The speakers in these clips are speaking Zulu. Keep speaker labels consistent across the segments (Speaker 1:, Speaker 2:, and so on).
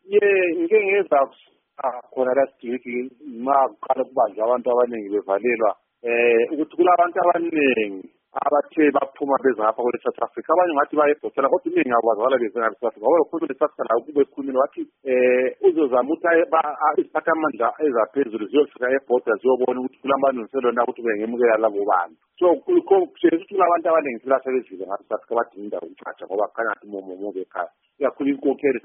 Speaker 1: ngike ngeza khona la sidiki maqala kubanjwa abantu abaningi bevalelwa ukuthi kulabantu abaningi abathe baphuma beza ngapha kwe South Africa abanye ngathi bayebhotela kodwa iningi akwazakala beze ngapha South Africa ngoba ukhuluma South Africa la kube khulumile wathi uzozama ukuthi isiphathamandla ezaphezulu ziyofika eborder ziyobona ukuthi kulamalungiselelo na ukuthi bengemukela labo bantu so ukuthi abantu abaningi silasebenzile ngapha South Africa badinga indawo ukuchacha ngoba kukhanya ukuthi momoke ekhaya yakhulu inkokheli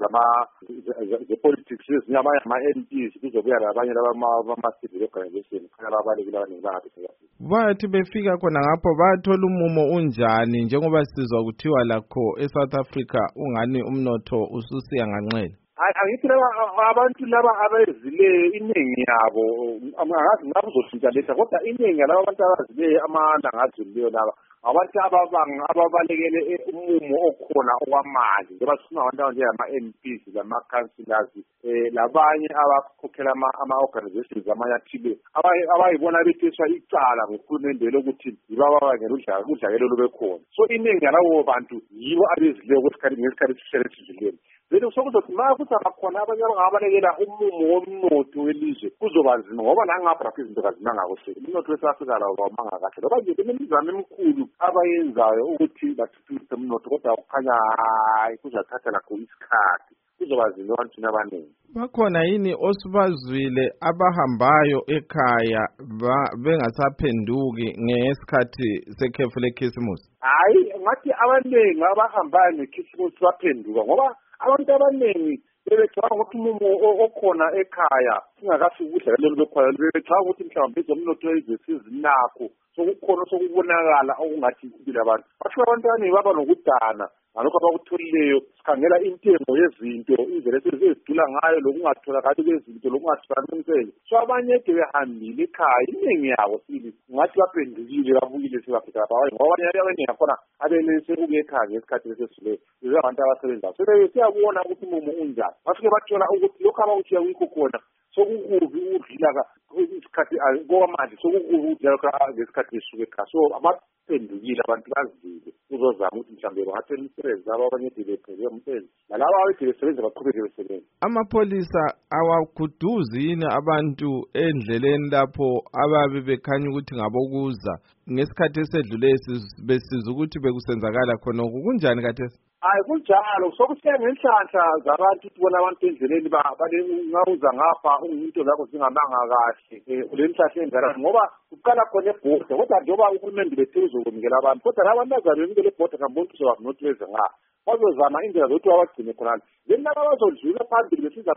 Speaker 1: ze-politics ezinyamanye ama-MPs kuzobuya labanye lama-civil organization kukhanya abalekile abaningi bangabe
Speaker 2: bathi befika khona ngapho bathola umumo unjani njengoba sizwa kuthiwa lakho eSouth Africa ungani umnotho ususiya nganxele
Speaker 1: angithi abantu laba abezileyo iningi yabo angazi ngabe uzoshintsha letha kodwa iningi yalabo abantu abazileyo amandla ngazileyo laba abantu ababalekele umumo okhona okwamanje njengoba sifuna abantu njengama-MPs lama-councillors labanye abakhokhela ama-organizations amanyathile abayibona bethiswa icala ngohulumende lokuthi yibo ababangela udlakelo lubekhona so iningi yalabo bantu yibo abezileyo ngesikhathi sihlele sizileni vele sokuzothi ma futhi abakhona abanye abangabalekela umumo womnotho welizwe kuzoba nzima ngoba nangapha izinto kazimanga kahle umnotho wesouth Africa lawo awumanga kahle ngoba nje imizamo emikhulu abayenzayo ukuthi bathuthukise umnotho kodwa kukhanya kuzathatha lakho isikhathi kuzoba nzima ebantwini abaningi
Speaker 2: bakhona yini osibazwile abahambayo ekhaya bengasaphenduki ngesikhathi sekhefu lekhisimusi
Speaker 1: hayi ngathi abaningi abahambayo ngekhisimusi baphenduka ngoba abantu abaningi bebecabanga ukuthi umumo okhona ekhaya singakafiki udlakelo bekhona bebecabanga ukuthi mhlawumbe ezomnotho ezesinakho sokukhona sokubonakala okungathi impilo abantu bafika abantu abaningi baba nokudana ngalokho abakutholileyo sikhangela intengo yezinto indlela ezidula ngayo lokungatholakali kwezinto lokungatholakali so abanye behambile ekhaya iningi yabo sili ngathi baphendukile babukile sebafika abanye ngoba abanye abaningi akhona abesebuke ekhaya ngesikhathi lesesidlule abantu abasebenzayo so siyabona ukuthi umumo unjani bafike bathola ukuthi lokho abakuthiya kuyikho khona sokukubi udlila isikhathi ngokwamanje sokukubi udlala ngesikhathi esuke ekhaya so abaphendukile abantu bazile uzozama ukuthi mhlawumbe bangathela umsebenzi laba abanye bephele umsebenzi nalaba abade besebenza baqhubeke besebenza
Speaker 2: amapholisa awaguduzi yini abantu endleleni lapho ababe bekhanya ukuthi ngabokuza ngesikhathi esedlule besiza ukuthi bekusenzakala khona kunjani kathesi
Speaker 1: hayi kunjalo sokusiya ngenhlanhla zabantu ubona abantu endleleni ngawuza ngapha umuntu zakho zingamanga kahle kulenhlanhla engarani ngoba kuqala khona ebhoda kodwa njengoba uhulumende bethe uzokwamukela abantu kodwa labantu bazalweni lebhoda ngambona uzobakunothiweze ngapha bazozama indlela zokuthi babagcine khonale then laba bazodlula phambili besiza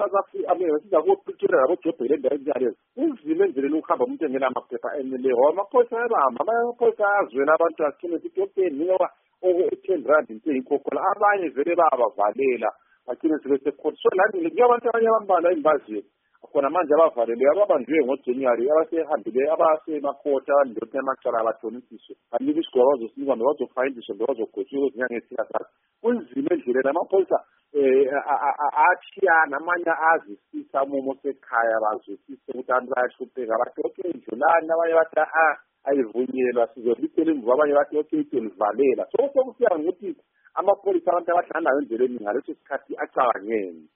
Speaker 1: besiza kubo-Pretoria labojobhele endaweni ezinjalezo kunzima endleleni ukuhamba umuntu engenamaphepha eneleyo ngoba amaphoyisa ayabamba amaphoyisa ayazwela abantu asithine sithi okeni ngoba o-R10 into eyinkokhela abanye vele bayabavalela bagcine sebesekhona so lani kuyabantu abanye abambalwa engibaziyo khona manje abavaleleyo ababanjwe ngoJanuary abasehambile abasemakhotha abandoti amacala abathonisiswe banika isigqoko bazosinikwa bazofayindiswa bazogotshwa ezinyanga ezithathu kunzima endleleni amapholisa athiyana amanye azisisa umumo sekhaya bazwisise ukuthi abantu bayahlupheka bathi okay ndlulani abanye bathi ayivunyelwa sizolithela imvubu abanye bathi okay livalela so sokusiya ngokuthi amapholisa abantu abahlala endleleni ngaleso sikhathi acabangeni